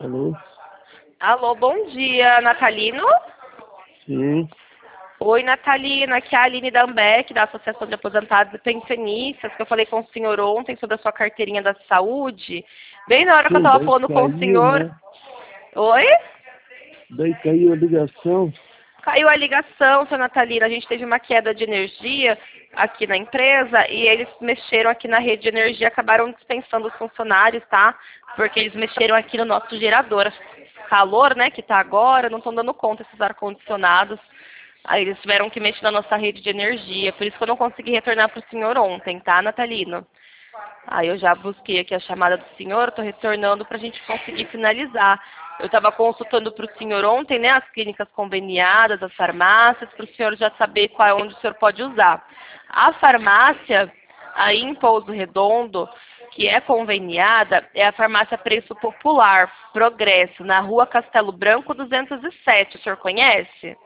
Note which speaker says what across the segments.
Speaker 1: Alô?
Speaker 2: Alô, bom dia, Natalino?
Speaker 1: Sim.
Speaker 2: Oi, Natalina, aqui é a Aline Dambeck, da Associação de Aposentados e Pensionistas, que eu falei com o senhor ontem sobre a sua carteirinha da saúde. Bem na hora que eu
Speaker 1: Sim,
Speaker 2: estava
Speaker 1: daí
Speaker 2: falando com o
Speaker 1: caiu,
Speaker 2: senhor...
Speaker 1: né?
Speaker 2: Oi?
Speaker 1: Daí caiu a ligação.
Speaker 2: Caiu a ligação, seu Natalina. A gente teve uma queda de energia aqui na empresa e eles mexeram aqui na rede de energia, acabaram dispensando os funcionários, tá? Porque eles mexeram aqui no nosso gerador. Calor, né, que tá agora, não estão dando conta esses ar-condicionados. Aí eles tiveram que mexer na nossa rede de energia. Por isso que eu não consegui retornar para o senhor ontem, tá, Natalino? Aí eu já busquei aqui a chamada do senhor, estou retornando para a gente conseguir finalizar. Eu estava consultando para o senhor ontem, né, as clínicas conveniadas, as farmácias, para o senhor já saber qual é onde o senhor pode usar. A farmácia, aí em Pouso Redondo, que é conveniada, é a farmácia Preço Popular, Progresso, na rua Castelo Branco 207. O senhor conhece?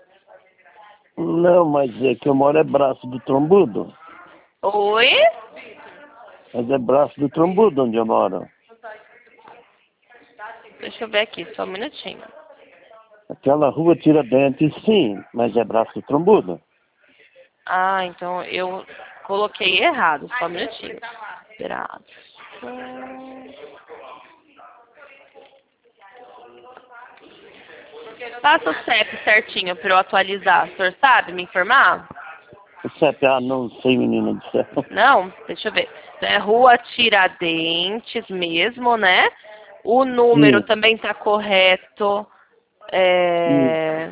Speaker 1: Não, mas é que eu moro é Braço do Trombudo.
Speaker 2: Oi?
Speaker 1: Mas é Braço do Trombudo onde eu moro.
Speaker 2: Deixa eu ver aqui, só um minutinho.
Speaker 1: Aquela rua Tiradentes, sim, mas é Braço do Trombudo.
Speaker 2: Ah, então eu coloquei errado, só um minutinho. Braço. Passa o CEP certinho para eu atualizar. O senhor sabe me informar?
Speaker 1: O CPA não sei, menina do céu.
Speaker 2: Não? Deixa eu ver. É Rua Tiradentes mesmo, né? O número
Speaker 1: Sim,
Speaker 2: também está correto. É...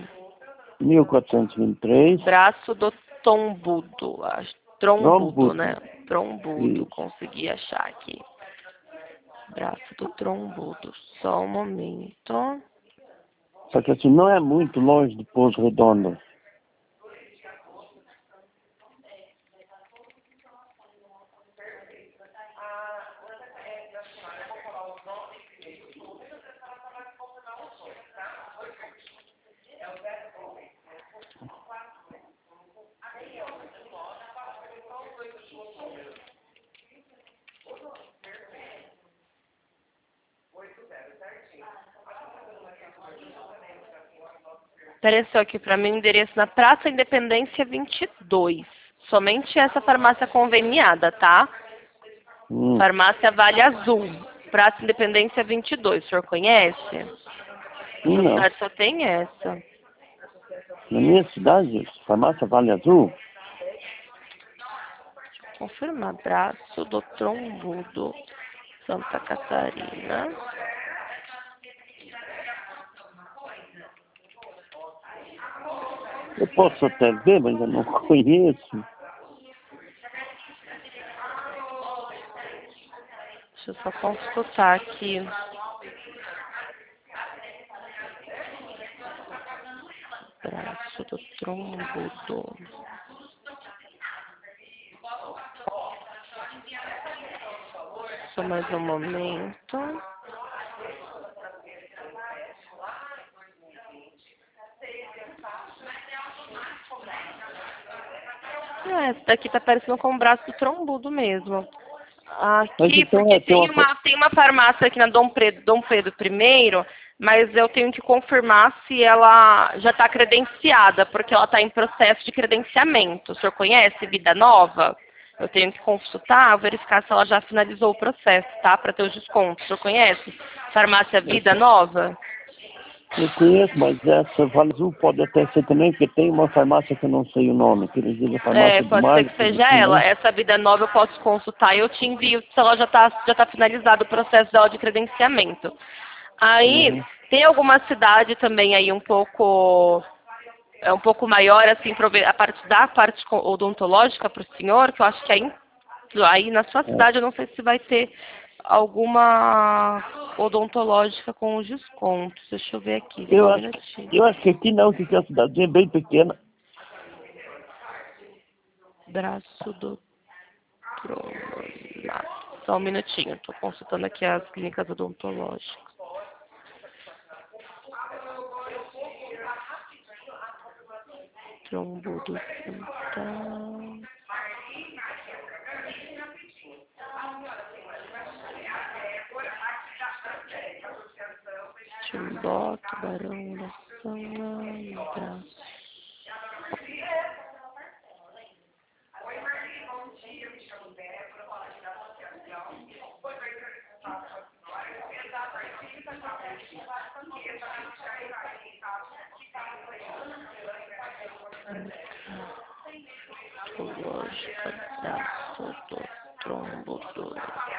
Speaker 1: 1423.
Speaker 2: Braço do Tombudo. Trombudo,
Speaker 1: Trombudo.
Speaker 2: né? Trombudo.
Speaker 1: Isso.
Speaker 2: Consegui achar aqui. Braço do Trombudo. Só um momento.
Speaker 1: Só que assim, não é muito longe de Pouso Redondo.
Speaker 2: Apareceu aqui para mim o endereço na Praça Independência 22. Somente essa farmácia conveniada, tá? Farmácia Vale Azul. Praça Independência 22. O senhor conhece? Na sua
Speaker 1: Não.
Speaker 2: cidade só tem essa.
Speaker 1: Na minha cidade, farmácia Vale Azul.
Speaker 2: Confirma. Braço do Trombudo. Santa Catarina.
Speaker 1: Eu posso até ver, mas eu não conheço.
Speaker 2: Deixa eu só consultar aqui. Braço do Trombudo. Só mais um momento. Essa daqui tá parecendo com o braço do Trombudo mesmo.
Speaker 1: Mas
Speaker 2: Aqui,
Speaker 1: então
Speaker 2: porque
Speaker 1: é,
Speaker 2: tem uma farmácia aqui na Dom Pedro I, mas eu tenho que confirmar se ela já está credenciada, porque ela está em processo de credenciamento. O senhor conhece Vida Nova? Eu tenho que consultar, verificar se ela já finalizou o processo, tá? Para ter os descontos. O senhor conhece? Farmácia Vida Nova?
Speaker 1: eu conheço, mas essa Vale Azul pode até ser também, porque tem uma farmácia que eu não sei o nome, que eles dizem
Speaker 2: É,
Speaker 1: farmácia do
Speaker 2: pode ser
Speaker 1: Mar,
Speaker 2: que
Speaker 1: coisa
Speaker 2: seja
Speaker 1: assim,
Speaker 2: ela.
Speaker 1: né?
Speaker 2: Essa Vida Nova eu posso consultar e eu te envio se ela já tá finalizado o processo dela de credenciamento. Aí,
Speaker 1: Uhum.
Speaker 2: tem alguma cidade também aí um pouco maior, assim, da parte odontológica para o senhor, que eu acho que aí na sua
Speaker 1: É.
Speaker 2: cidade eu não sei se vai ter alguma odontológica com os descontos. Deixa eu ver aqui, só
Speaker 1: Eu
Speaker 2: um
Speaker 1: acho,
Speaker 2: minutinho.
Speaker 1: eu acho que aqui não, que a cidadezinha é bem pequena.
Speaker 2: Braço do Trono. Só um minutinho, estou consultando aqui as clínicas odontológicas. Trombudo Central. Timbó, Tubarão, Araçanga, Braço. Lógica, braço do trombo do...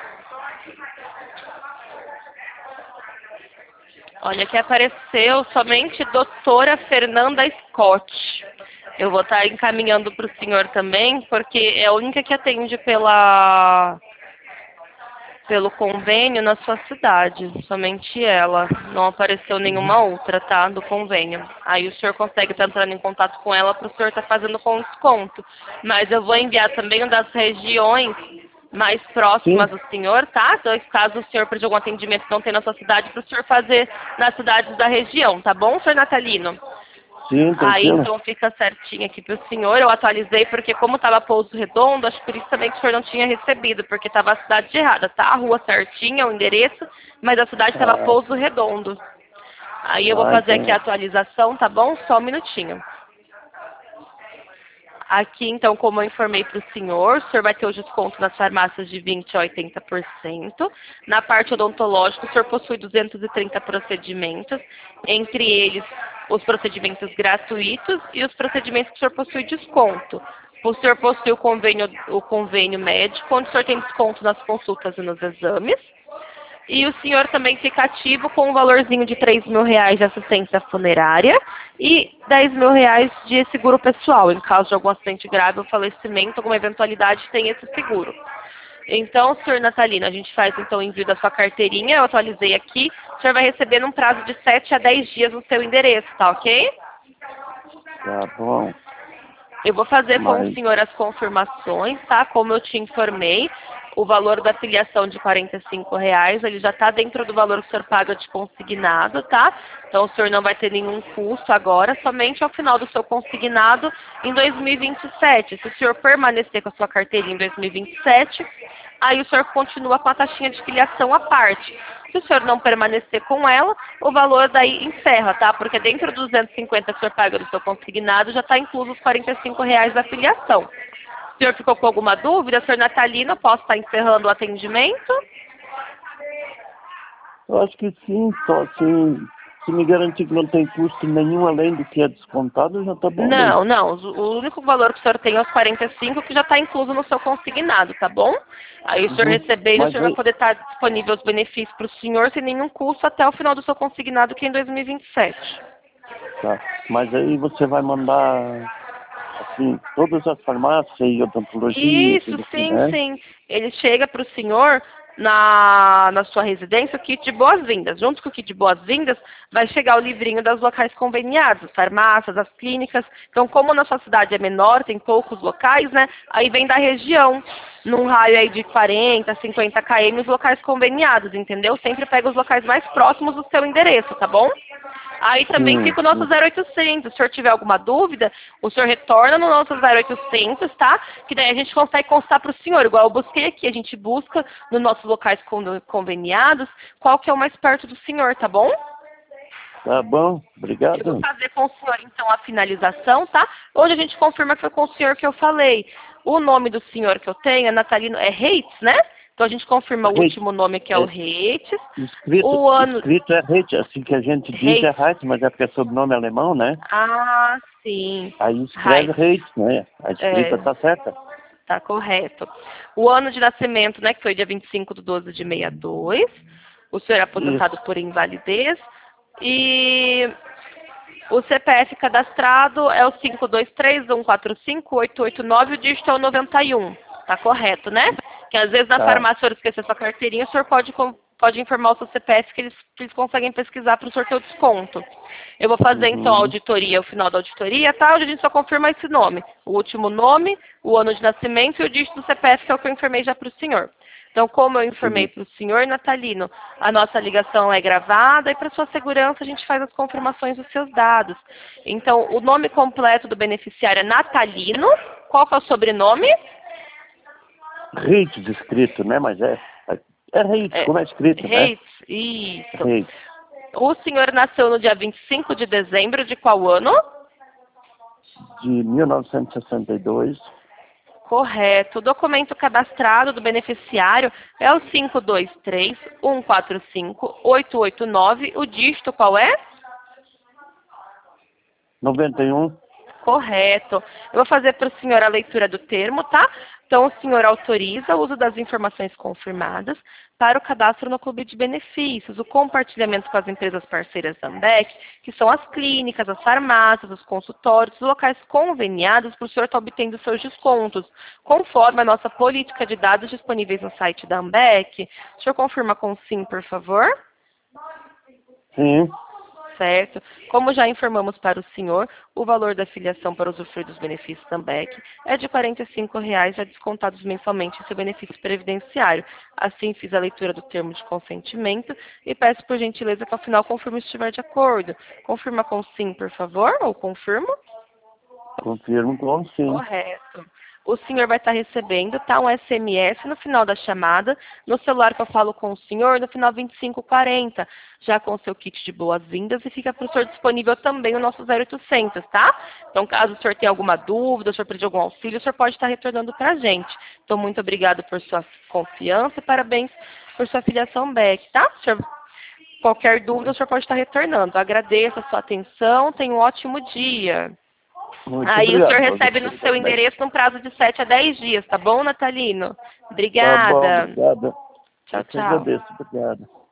Speaker 2: Olha, aqui apareceu somente doutora Fernanda Scott. Eu vou estar encaminhando para o senhor também, porque é a única que atende pelo convênio na sua cidade. Somente ela. Não apareceu nenhuma outra, tá? Do convênio. Aí o senhor consegue estar entrando em contato com ela para o senhor estar fazendo com desconto. Mas eu vou enviar também o das regiões mais próximas do senhor, tá? Então, caso o senhor precise de algum atendimento que não tem na sua cidade, para o senhor fazer nas cidades da região, tá bom, senhor Natalino?
Speaker 1: Sim,
Speaker 2: Aí
Speaker 1: tranquilo.
Speaker 2: então fica certinho aqui para o senhor. Eu atualizei porque como estava Pouso Redondo, acho por isso também que o senhor não tinha recebido, porque estava a cidade errada, tá? A rua certinha, o endereço, mas a cidade estava Pouso Redondo. Aí eu vou fazer aqui a atualização, tá bom? Só um minutinho. Aqui, então, como eu informei para o senhor vai ter o desconto nas farmácias de 20% a 80%. Na parte odontológica, o senhor possui 230 procedimentos, entre eles os procedimentos gratuitos e os procedimentos que o senhor possui desconto. O senhor possui o convênio médico, onde o senhor tem desconto nas consultas e nos exames. E o senhor também fica ativo com um valorzinho de R$3.000 de assistência funerária e R$10.000 de seguro pessoal. Em caso de algum acidente grave ou falecimento, alguma eventualidade, tem esse seguro. Então, senhor Natalino, a gente faz então o envio da sua carteirinha, eu atualizei aqui. O senhor vai receber num prazo de 7 a 10 dias no seu endereço, tá ok?
Speaker 1: Tá bom.
Speaker 2: Eu vou fazer com o senhor as confirmações, tá? Como eu te informei, o valor da filiação de R$45, ele já está dentro do valor que o senhor paga de consignado, tá? Então o senhor não vai ter nenhum custo agora, somente ao final do seu consignado em 2027. Se o senhor permanecer com a sua carteira em 2027, aí o senhor continua com a taxinha de filiação à parte. Se o senhor não permanecer com ela, o valor daí encerra, tá? Porque dentro dos 250 que o senhor paga do seu consignado, já está incluso os R$45 da filiação. O senhor ficou com alguma dúvida, senhor Natalino? Posso estar encerrando o atendimento?
Speaker 1: Eu acho que sim, só assim, se me garantir que não tem custo nenhum além do que é descontado, já tá bom.
Speaker 2: Não, não. O único valor que o senhor tem é os 45, que já está incluso no seu consignado, tá bom? Aí o senhor receber, o senhor vai poder estar disponível os benefícios para o senhor sem nenhum custo até o final do seu consignado, que é em 2027.
Speaker 1: Tá. Mas aí você vai mandar, assim, todas as farmácias e odontologia.
Speaker 2: Isso, sim, sim. Ele chega para o senhor na sua residência o kit de boas-vindas. Junto com o kit de boas-vindas vai chegar o livrinho das locais conveniados, as farmácias, as clínicas. Então, como na sua cidade é menor, tem poucos locais, né? Aí vem da região, num raio aí de 40, 50 km, os locais conveniados, entendeu? Sempre pega os locais mais próximos do seu endereço, tá bom? Aí também fica o nosso 0800. Se o senhor tiver alguma dúvida, o senhor retorna no nosso 0800, tá? Que daí a gente consegue constar para o senhor. Igual eu busquei aqui, a gente busca nos nossos locais conveniados qual que é o mais perto do senhor, tá bom?
Speaker 1: Tá bom, obrigado.
Speaker 2: Eu vou fazer com o senhor, então, a finalização, tá? Onde a gente confirma que foi com o senhor que eu falei. O nome do senhor que eu tenho é Natalino, é Reitz, né? Então a gente confirma o último nome que é o Reitz.
Speaker 1: Escrito é Reitz, assim que a gente diz é Reitz, mas é porque é sobrenome alemão, né?
Speaker 2: Ah, sim.
Speaker 1: Aí escreve Reitz, né? A escrita tá certa.
Speaker 2: Tá correto. O ano de nascimento, né, que foi dia 25/12/62. O senhor é aposentado por invalidez. E o CPF cadastrado é o 523145889, o dígito é o 91. Tá correto, né? Que às vezes na farmácia o senhor esquecer sua carteirinha, o senhor pode informar o seu CPF que eles conseguem pesquisar para o senhor ter o desconto. Eu vou fazer então a auditoria, o final da auditoria, tá? Onde a gente só confirma esse nome. O último nome, o ano de nascimento e o dígito do CPF, que é o que eu informei já para o senhor. Então, como eu informei para o senhor Natalino, a nossa ligação é gravada e para sua segurança a gente faz as confirmações dos seus dados. Então, o nome completo do beneficiário é Natalino. Qual que é o sobrenome?
Speaker 1: Reitz escrito, né? Mas é Reitz, como é escrito,
Speaker 2: Reitz, né? Isso.
Speaker 1: Reitz.
Speaker 2: O senhor nasceu no dia 25 de dezembro de qual ano?
Speaker 1: De 1962.
Speaker 2: Correto. O documento cadastrado do beneficiário é o 523-145-889. O dígito qual é?
Speaker 1: 91.
Speaker 2: Correto. Eu vou fazer para o senhor a leitura do termo, tá? Então, o senhor autoriza o uso das informações confirmadas para o cadastro no Clube de Benefícios, o compartilhamento com as empresas parceiras da Ambec, que são as clínicas, as farmácias, os consultórios, os locais conveniados para o senhor estar obtendo seus descontos, conforme a nossa política de dados disponíveis no site da Ambec. O senhor confirma com sim, por favor?
Speaker 1: Sim.
Speaker 2: Certo. Como já informamos para o senhor, o valor da filiação para usufruir dos benefícios da Ambec é de R$ 45,00, já descontados mensalmente em seu benefício previdenciário. Assim, fiz a leitura do termo de consentimento e peço por gentileza que ao final confirme se estiver de acordo. Confirma com sim, por favor, ou confirmo?
Speaker 1: Confirmo com sim.
Speaker 2: Correto. O senhor vai estar recebendo, tá, um SMS no final da chamada, no celular que eu falo com o senhor, no final 2540, já com o seu kit de boas-vindas, e fica para o senhor disponível também o nosso 0800, tá? Então, caso o senhor tenha alguma dúvida, o senhor pedir algum auxílio, o senhor pode estar retornando para a gente. Então, muito obrigado por sua confiança e parabéns por sua filiação BEC, tá? Senhor, qualquer dúvida, o senhor pode estar retornando. Agradeço a sua atenção, tenha um ótimo dia.
Speaker 1: Muito
Speaker 2: Aí
Speaker 1: obrigado.
Speaker 2: o senhor recebe no seu endereço num prazo de 7 a 10 dias, tá bom, Natalino?
Speaker 1: Tá bom,
Speaker 2: Obrigada.
Speaker 1: obrigado.
Speaker 2: Tchau,
Speaker 1: Eu te
Speaker 2: tchau.
Speaker 1: agradeço, obrigado.